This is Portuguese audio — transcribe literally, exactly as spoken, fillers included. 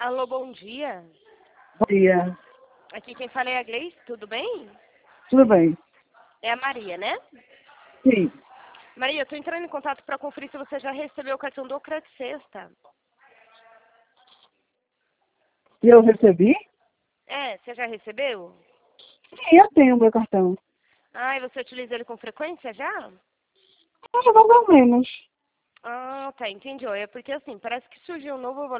Alô, bom dia. Bom dia. Aqui quem fala é a Gleice, tudo bem? Tudo bem? É a Maria, né? Sim. Maria, eu tô entrando em contato para conferir se você já recebeu o cartão do Credit Sexta. E eu recebi? É, você já recebeu? Sim, eu tenho meu cartão. Ah, e você utiliza ele com frequência já? Mais ou menos. Ah, tá, entendi. É porque assim, parece que surgiu um novo